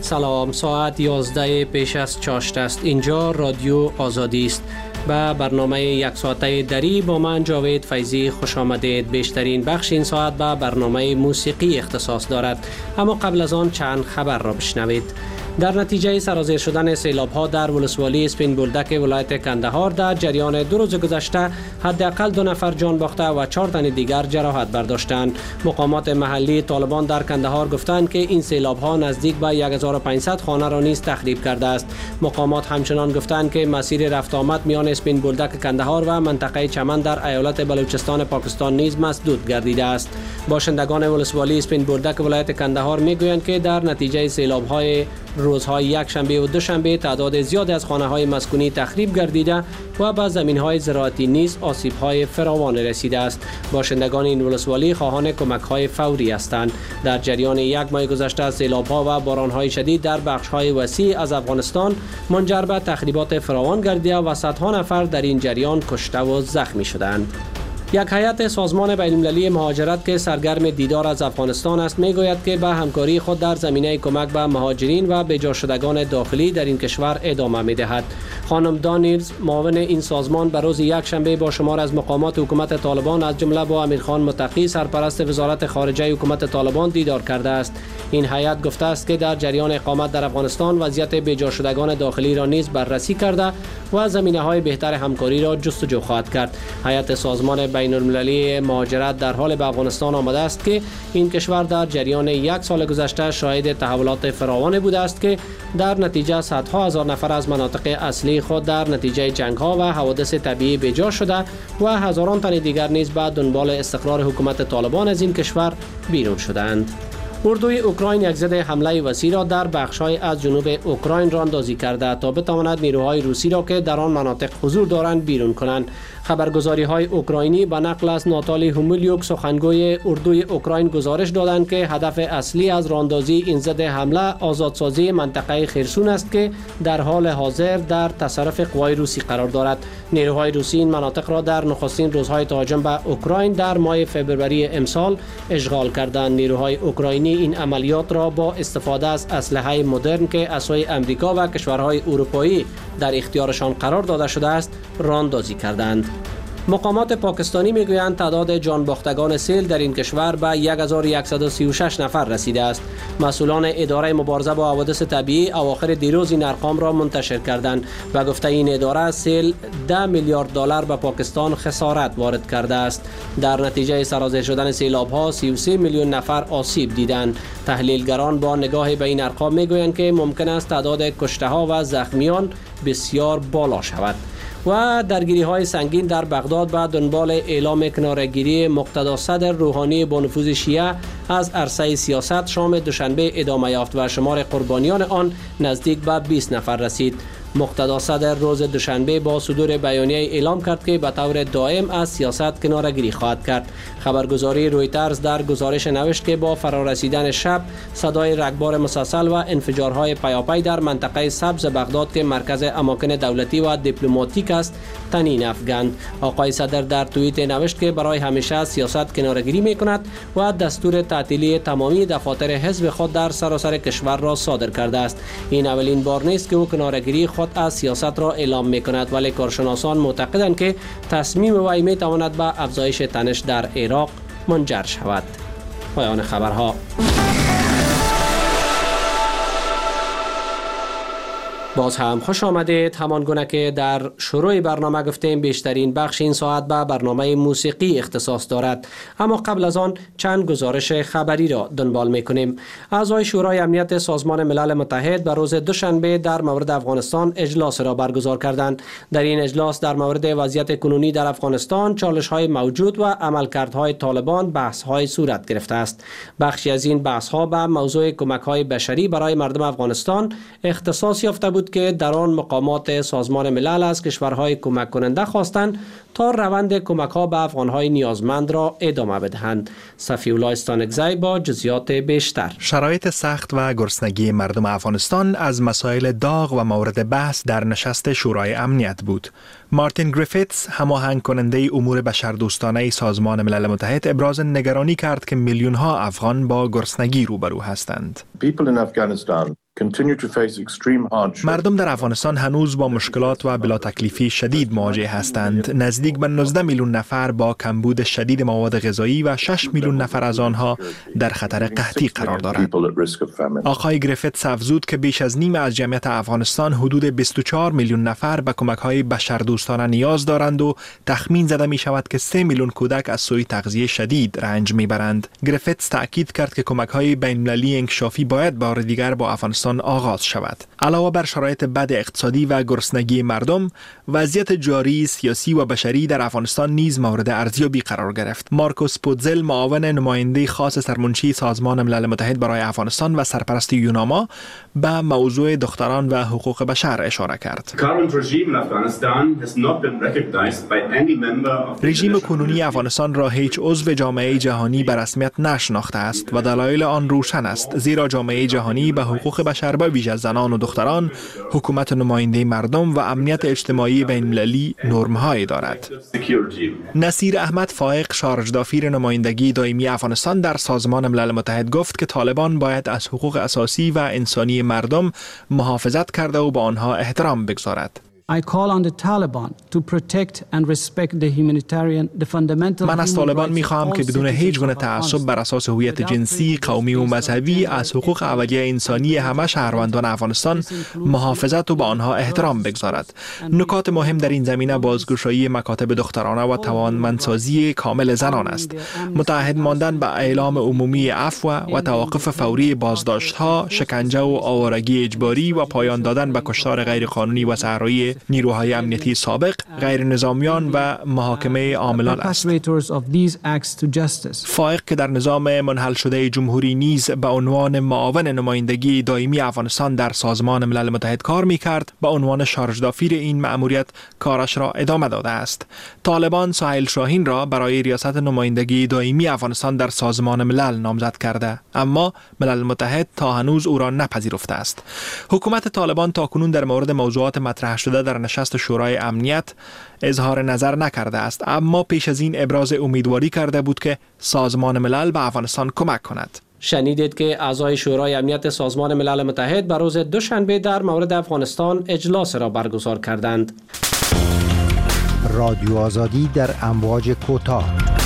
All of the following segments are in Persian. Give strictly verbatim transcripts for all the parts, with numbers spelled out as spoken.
سلام، ساعت یازده پیش از چاشت است. اینجا رادیو آزادی است. به برنامه یک ساعته دری با من جاوید فیضی خوش آمدید. بیشترین بخش این ساعت به برنامه موسیقی اختصاص دارد، اما قبل از آن چند خبر را بشنوید. در نتیجه سرازیر شدن سیلاب‌ها در ولسوالی اسپین بولدک ولایت کندهار در جریان دو روز گذشته حداقل دو نفر جان باخته و چهار تن دیگر جراحت برداشتند. مقامات محلی طالبان در کندهار گفتند که این سیلاب‌ها نزدیک به هزار و پانصد خانه را نیز تخریب کرده است. مقامات همچنان گفتند که مسیر رفت آمد میان اسپین بولدک کندهار و منطقه چمن در ایالت بلوچستان پاکستان نیز مسدود گردیده است. باشندگان ولسوالی اسپین بولدک ولایت کندهار میگویند که در نتیجه سیلاب‌های روزهای یک شنبه و دو شنبه تعداد زیادی از خانه‌های مسکونی تخریب گردیده و به زمین‌های زراعتی نیز آسیب‌های فراوان رسیده است. باشندگان این ولسوالی خواهان کمک‌های فوری هستند. در جریان یک ماه گذشته سیلاب‌ها و باران‌های شدید در بخش‌های وسیع از افغانستان منجر به تخریبات فراوان گردیده و صدها نفر در این جریان کشته و زخمی شدند. یک هیئت سازمان بین‌المللی مهاجرت که سرگرم دیدار از افغانستان است میگوید که به همکاری خود در زمینه کمک به مهاجرین و بجا شدگان داخلی در این کشور ادامه می‌دهد. خانم دانیلز معاون این سازمان به روز یک شنبه با شمار از مقامات حکومت طالبان از جمله با امیرخان متقی سرپرست وزارت خارجه حکومت طالبان دیدار کرده است. این هیئت گفته است که در جریان اقامت در افغانستان وضعیت بجا شدگان داخلی را نیز بررسی کرده و زمینه‌های بهتر همکاری را جستجو خواهد کرد. هیئت سازمان بین‌المللی مهاجرت در حال به افغانستان آمده است که این کشور در جریان یک سال گذشته شاهد تحولات فراوان بوده است که در نتیجه صدها هزار نفر از مناطق اصلی خود در نتیجه جنگ‌ها و حوادث طبیعی بجا شده و هزاران تن دیگر نیز به دنبال استقرار حکومت طالبان از این کشور بیرون شدند. اردوی اوکراین یک ضد حمله وسیع را در بخش‌های از جنوب اوکراین راندازی کرده تا بتواند نیروهای روسی را که در آن مناطق حضور دارند بیرون کنند. خبرگزاری‌های اوکراینی به نقل از ناتالی هومیلیوک سخنگوی اردوی اوکراین گزارش دادند که هدف اصلی از راندازی این ضد حمله آزادسازی منطقه خرسون است که در حال حاضر در تصرف قوای روسی قرار دارد. نیروهای روسی این مناطق را در نخستین روزهای تهاجم به اوکراین در ماه فوریه امسال اشغال کردند. نیروهای اوکراینی این عملیات را با استفاده از اسلحه مدرن که از سوی امریکا و کشورهای اروپایی در اختیارشان قرار داده شده است راندازی کردند. مقامات پاکستانی میگویند تعداد جان باختگان سیل در این کشور به هزار و صد و سی و شش نفر رسیده است. مسئولان اداره مبارزه با حوادث طبیعی اواخر دیروز این ارقام را منتشر کردند و گفته این اداره سیل ده میلیارد دلار به پاکستان خسارت وارد کرده است. در نتیجه سرازیر شدن سیلاب‌ها سی و سه میلیون نفر آسیب دیدند. تحلیلگران با نگاه به این ارقام میگویند که ممکن است تعداد کشته‌ها و زخمیان بسیار بالا شود. و درگیری های سنگین در بغداد به دنبال اعلام کناره‌گیری مقتدا صدر روحانی با نفوذ شیعه از عرصه سیاست شام دوشنبه ادامه یافت و شمار قربانیان آن نزدیک به بیست نفر رسید. مقتدا صدر روز دوشنبه با صدور بیانیه اعلام کرد که به طور دائم از سیاست کناره‌گیری خواهد کرد. خبرگزاری رویترز در گزارش نوشت که با فرارسیدن شب صدای رگبار مسلسل و انفجارهای پیاپی در منطقه سبز بغداد که مرکز اماکن دولتی و دیپلماتیک است طنین افکند. آقای صدر در توییت نوشت که برای همیشه از سیاست کناره‌گیری می‌کند و دستور تعطیلی تمامی دفاتر حزب خود در سراسر کشور را صادر کرده است. این اولین بار نیست که او کناره‌گیری خود از سیاست را اعلام می‌کند، ولی کارشناسان معتقدند که تصمیم وی می‌تواند به افزایش تنش در عراق منجر شود. پایان خبرها. باز هم خوش آمدید. همان گونه که در شروع برنامه گفتیم بیشترین بخش این ساعت به برنامه موسیقی اختصاص دارد، اما قبل از آن چند گزارش خبری را دنبال می‌کنیم. اعضای شورای امنیت سازمان ملل متحد به روز دوشنبه در مورد افغانستان اجلاس را برگزار کردند. در این اجلاس در مورد وضعیت کنونی در افغانستان، چالش‌های موجود و عملکردهای طالبان بحث‌های صورت گرفته است. بخشی از این بحث‌ها به موضوع کمک‌های بشری برای مردم افغانستان اختصاص یافته بود که در آن مقامات سازمان ملل از کشورهای کمک کننده خواستند تا روند کمک ها به افغانهای نیازمند را ادامه بدهند. صفی‌الله استانکزی با جزئیات بیشتر. شرایط سخت و گرسنگی مردم افغانستان از مسائل داغ و مورد بحث در نشست شورای امنیت بود. مارتین گریفیتس، هماهنگ کننده امور بشردوستانه سازمان ملل متحد، ابراز نگرانی کرد که میلیون ها افغان با گرسنگی روبرو هستند. مردم در افغانستان هنوز با مشکلات و بلا تکلیفی شدید مواجه هستند. نزدیک به نوزده میلیون نفر با کمبود شدید مواد غذایی و شش میلیون نفر از آنها در خطر قحطی قرار دارند. آقای گریفیتس افزود که بیش از نیم از جمعیت افغانستان حدود بیست و چهار میلیون نفر به کمک‌های بشردوستانه نیاز دارند و تخمین زده می شود که سه میلیون کودک از سوی تغذیه شدید رنج میبرند. گریفیتس تأکید کرد که کمک‌های بین‌المللی انکشافی باید بار دیگر با افغانستان آغاز شود. علاوه بر شرایط بد اقتصادی و گرسنگی مردم، وضعیت جاری سیاسی و بشری در افغانستان نیز مورد ارزیابی قرار گرفت. مارکوس پودزل، معاون نماینده خاص سرمنشی سازمان ملل متحد برای افغانستان و سرپرست یوناما، به موضوع دختران و حقوق بشر اشاره کرد. رژیم کنونی افغانستان را هیچ عضو جامعه جهانی به رسمیت نشناخته است و دلایل آن روشن است، زیرا جامعه جهانی به حقوق بشر به ویژه زنان و دختران، حکومت نماینده مردم و امنیت اجتماعی بین‌المللی نرم‌هایی دارد. نصیر احمد فائق، شارژدافیر نمایندگی دائمی افغانستان در سازمان ملل متحد، گفت که طالبان باید از حقوق اساسی و انسانی مردم محافظت کرده و به آنها احترام بگذارد. I call on the Taliban to protect and respect the humanitarian, the fundamental. من از طالبان می‌خواهم که بدون هیچ گونه تعصب بر اساس هویت جنسی، قومی و مذهبی از حقوق اولیه انسانی همه شهروندان افغانستان محافظت و به آنها احترام بگذارد. نکات مهم در این زمینه بازگشایی مکاتب دخترانه و توانمندسازی کامل زنان است. متعهد ماندن به اعلام عمومی عفو و توقف فوری بازداشت‌ها، شکنجه و آوارگی اجباری و پایان دادن به کشتار غیرقانونی و صحرایی نیروهای امنیتی سابق، غیر نظامیان و محاکمه عاملان است. فائق که در نظام منحل شده جمهوری نیز به عنوان معاون نمایندگی دائمی افغانستان در سازمان ملل متحد کار می‌کرد، به عنوان شارژدافیر این مأموریت کارش را ادامه داده است. طالبان سهیل شاهین را برای ریاست نمایندگی دائمی افغانستان در سازمان ملل نامزد کرده، اما ملل متحد تا هنوز او را نپذیرفته است. حکومت طالبان تاکنون در مورد موضوعات مطرح شده در نشست شورای امنیت اظهار نظر نکرده است، اما پیش از این ابراز امیدواری کرده بود که سازمان ملل به افغانستان کمک کند. شنیدید که اعضای شورای امنیت سازمان ملل متحد بر روز دوشنبه در مورد افغانستان اجلاس را برگزار کردند. رادیو آزادی در امواج کوتاه.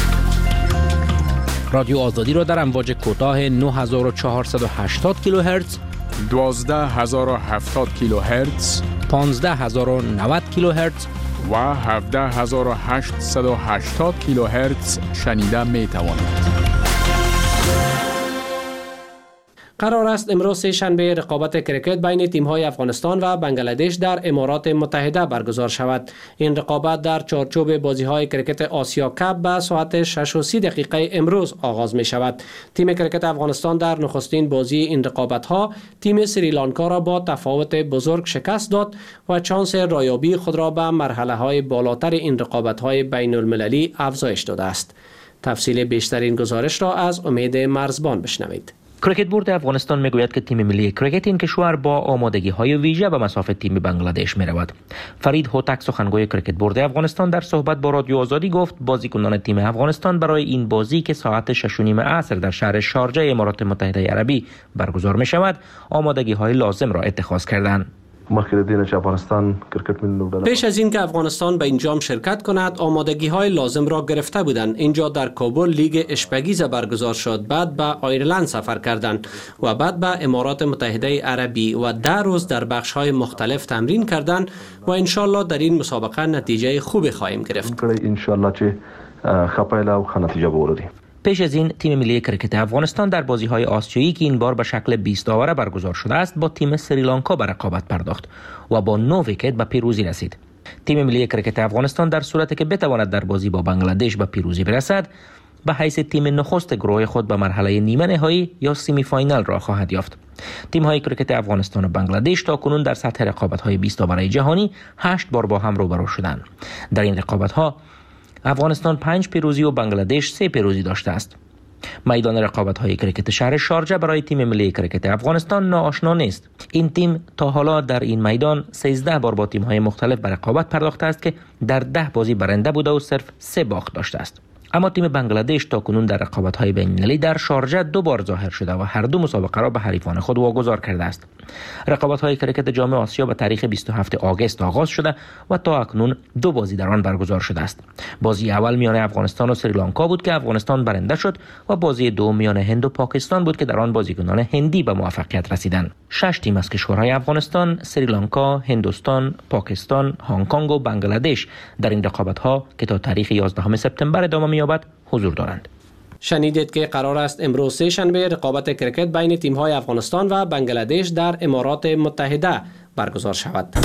رادیو آزادی را در امواج کوتاه نه هزار و چهارصد و هشتاد کیلوهرتز، دوازده هزار و هفتاد کیلوهرتز، پانزده هزار و نود کیلوهرتز و هفده هزار و هشتصد و هشتاد کیلوهرتز شنیده می توانید. قرار است امروز سه شنبه رقابت کرکت بین تیم‌های افغانستان و بنگلادش در امارات متحده برگزار شود. این رقابت در چارچوب بازی‌های کرکت آسیا کاپ به ساعت شش و سی دقیقه امروز آغاز می شود. تیم کرکت افغانستان در نخستین بازی این رقابت‌ها تیم سریلانکا را با تفاوت بزرگ شکست داد و چانس رایابی خود را به مرحله‌های بالاتر این رقابت‌های بین‌المللی افزایش داده است. تفصیل بیشتر این گزارش را از امید مرزبان بشنوید. کرکت بورد افغانستان میگوید که تیم ملی کرکت این کشور با آمادگی های ویژه به مسافت تیم بنگلادش می رود. فرید هوتک، سخنگوی کرکت بورد افغانستان، در صحبت با رادیو آزادی گفت بازیکنان تیم افغانستان برای این بازی که ساعت شش و نیم عصر در شهر شارجه امارات متحده عربی برگزار می شود آمادگی های لازم را اتخاذ کردند. پیش از این که افغانستان به این جام شرکت کند آمادگی های لازم را گرفته بودند. اینجا در کابل لیگ اشپگیز برگزار شد، بعد به آیرلند سفر کردند و بعد به امارات متحده عربی و ده روز در بخش های مختلف تمرین کردند و انشالله در این مسابقه نتیجه خوبی خواهیم گرفت. انشالله چه خپایل او نتیجه بولدیم. پیش از این تیم ملی کرکت افغانستان در بازی‌های آسیایی که این بار به شکل بیست داوره برگزار شده است با تیم سریلانکا به رقابت پرداخت و با نه ویکت به پیروزی رسید. تیم ملی کرکت افغانستان در صورتی که بتواند در بازی با بنگلادش به پیروزی برسد به حیث تیم نخست گروه خود به مرحله نیمه نهایی یا سمی فاینال را خواهد یافت. تیم‌های کرکت افغانستان و بنگلادش تا کنون در سطح رقابت‌های بیست داوره جهانی هشت بار با هم روبرو شدند. در این رقابت‌ها افغانستان پنج پیروزی و بنگلادش سه پیروزی داشته است. میدان رقابت‌های کرکت شهر شارجه برای تیم ملی کرکت افغانستان ناآشنا نیست. این تیم تا حالا در این میدان سیزده بار با تیم‌های مختلف به رقابت پرداخته است که در ده بازی برنده بوده و صرف سه باخت داشته است. اما تیم بنگلادش تاکنون در رقابت‌های بین‌المللی در شارجه دو بار ظاهر شده و هر دو مسابقه را به حریفان خود واگذار کرده است. رقابت‌های کرکت جام آسیا به تاریخ بیست و هفتم آگوست آغاز شده و تا اکنون دو بازی در آن برگزار شده است. بازی اول میان افغانستان و سریلانکا بود که افغانستان برنده شد و بازی دوم میان هند و پاکستان بود که در آن بازیکنان هندی به موفقیت رسیدند. شش تیم از کشورهای افغانستان، سریلانکا، هندوستان، پاکستان، هنگ کنگ و بنگلادش در این رقابت‌ها که تا تاریخ یازدهم سپتامبر ادامه می‌یابد حضور دارند. شنیدید که قرار است امروز سه شنبه رقابت کرکت بین تیم‌های افغانستان و بنگلادش در امارات متحده برگزار شود.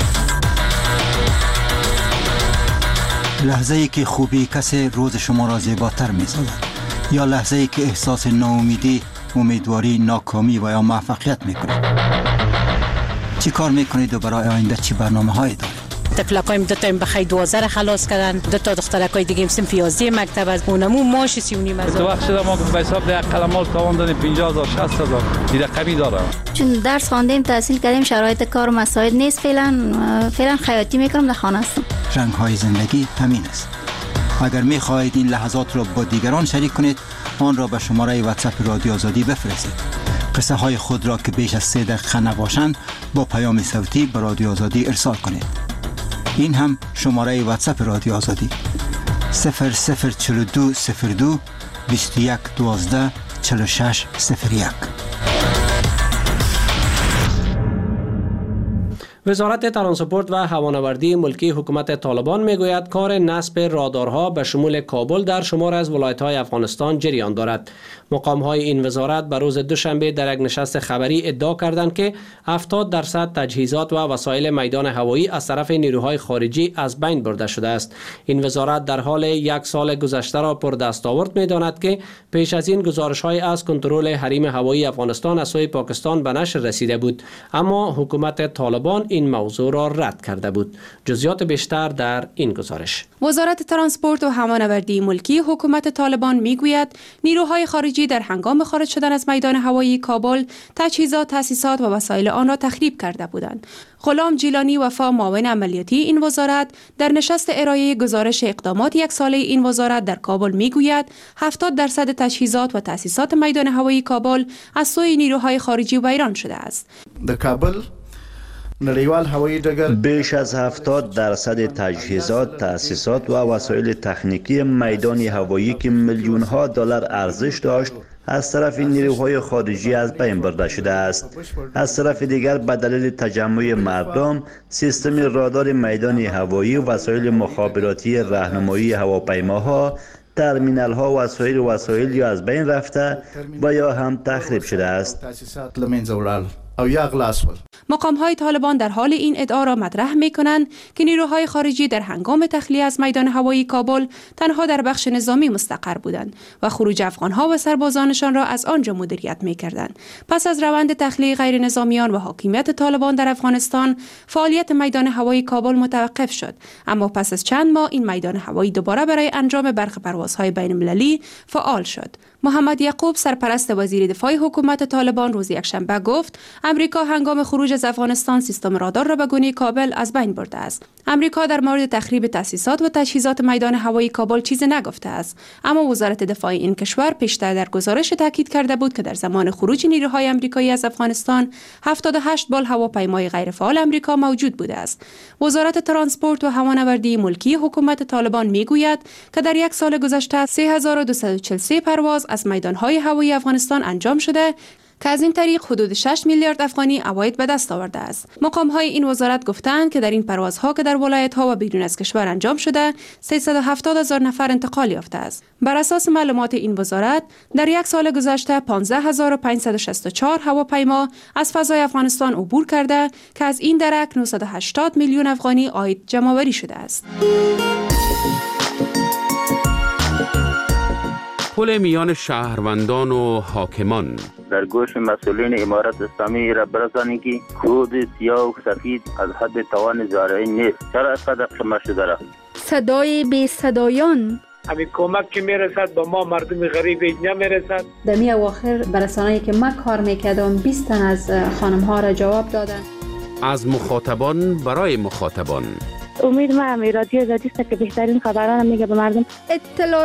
لحظه‌ای که خوبی کسی روز شما را زیباتر می‌سازد یا لحظه‌ای که احساس ناامیدی، امیدواری، ناکامی و یا موفقیت می‌کنید. چی کار می‌کنید و برای آینده چی برنامه‌هایی دارید؟ تفلقایم دو تا بخای دوازده خلاص کردن، دو تا دخترکای دیگه صنف یازده مکتب از اونمو ماش سی و نیم هزار. تو وقت شده ما به حساب ده قلمال تاوان دادیم پنجاه هزار شصت هزار دیگه رقمی داره. چون درس خواندیم تحصیل کردیم شرایط کار مساعد نیست، فعلا فعلا خیاطی میکنم در خانه هستم. رنگ‌های زندگی همین است. اگر می‌خواهید این لحظات را با دیگران شریک کنید، آن را به شماره واتساپ رادیو آزادی بفرستید. قصه های خود را که بیش از سه دقیقه نباشند با پیام صوتی به رادیو آزادی ارسال کنید. این هم شماره واتساپ رادیو آزادی صفر صفر چهل و دو صفر دو بیست و یک دوازده چهل و شش صفر یک. وزارت ترانسپورت و هوانوردی ملکی حکومت طالبان میگوید کار نصب رادارها به شمول کابل در شمار از ولایت‌های افغانستان جریان دارد. مقام‌های این وزارت به روز دوشنبه در یک نشست خبری ادعا کردند که هفتاد درصد تجهیزات و وسایل میدان هوایی از طرف نیروهای خارجی از بین برده شده است. این وزارت در حال یک سال گذشته را پر دستاورد می‌داند که پیش از این گزارش‌های از کنترل حریم هوایی افغانستان از سوی پاکستان به نشر رسیده بود، اما حکومت طالبان این موضوع را رد کرده بود. جزئیات بیشتر در این گزارش. وزارت ترانسپورت و هوانوردی ملکی حکومت طالبان میگوید نیروهای خارجی در هنگام خارج شدن از میدان هوایی کابل تجهیزات، تأسیسات و وسایل آن را تخریب کرده بودند. غلام جیلانی وفا معاون عملیاتی این وزارت در نشست ارائه گزارش اقدامات یک ساله این وزارت در کابل میگوید هفتاد درصد تجهیزات و تأسیسات میدان هوایی کابل از سوی نیروهای خارجی ویران شده است. در کابل نړیوال هوایی ډګر بیش از هفتاد درصد تجهیزات، تأسیسات و وسایل تکنیکی میدان هوایی که میلیون ها دلار ارزش داشت از طرف نیروهای خارجی از بین برده شده است. از طرف دیگر به دلیل تجمع مردم، سیستم رادار میدان هوایی و وسایل مخابراتی راهنمایی هواپیماها، ترمینال ها و سایر وسایل یا از بین رفته و یا هم تخریب شده است. مقام‌های طالبان در حال این ادعا را مطرح می‌کنند که نیروهای خارجی در هنگام تخلیه از میدان هوایی کابل تنها در بخش نظامی مستقر بودند و خروج افغان‌ها و سربازانشان را از آنجا مدیریت می‌کردند. پس از روند تخلیه غیر نظامیان و حاکمیت طالبان در افغانستان، فعالیت میدان هوایی کابل متوقف شد، اما پس از چند ماه این میدان هوایی دوباره برای انجام برخی پروازهای بین‌المللی فعال شد. محمد یعقوب سرپرست وزیر دفاع حکومت طالبان روز یکشنبه گفت امریکا هنگام خروج از افغانستان سیستم رادار را به گونه کابل از بین برده است. امریکا در مورد تخریب تأسیسات و تجهیزات میدان هوایی کابل چیزی نگفته است، اما وزارت دفاع این کشور پیشتر در گزارش تاکید کرده بود که در زمان خروج نیروهای آمریکایی از افغانستان هفتاد و هشت بال هواپیمای غیرفعال آمریکا موجود بوده است. وزارت ترانسپورت و هوانوردی ملکی حکومت طالبان میگوید که در یک سال گذشته سه هزار و دویست و چهل و سه پرواز از میدان‌های هوایی افغانستان انجام شده که از این طریق حدود شش میلیارد افغانی عواید به دست آورده است. مقام‌های این وزارت گفتند که در این پروازها که در ولایت‌ها و بیرون از کشور انجام شده، سیصد و هفتاد هزار نفر انتقال یافته است. بر اساس معلومات این وزارت، در یک سال گذشته پانزده هزار و پانصد و شصت و چهار هواپیما از فضای افغانستان عبور کرده که از این درک نهصد و هشتاد میلیون افغانی عاید جمع‌آوری شده است. پل میان شهروندان و حاکمان در گوش مسئولین امارت اسلامی را برسانید که کود سیاه و سفید از حد توان زارعی نیست. چرا اینقدر قیمت شده را؟ صدای بی صدایان همین کمک که میرسد به ما مردم غریب نمیرسد. در می اواخر برسانه‌ای که من کار میکردم بیست تن از خانم ها را جواب دادن. از مخاطبان برای مخاطبان. امید ما رادیو آزادی است که بهترین خبران میگه به مردم. اطلاع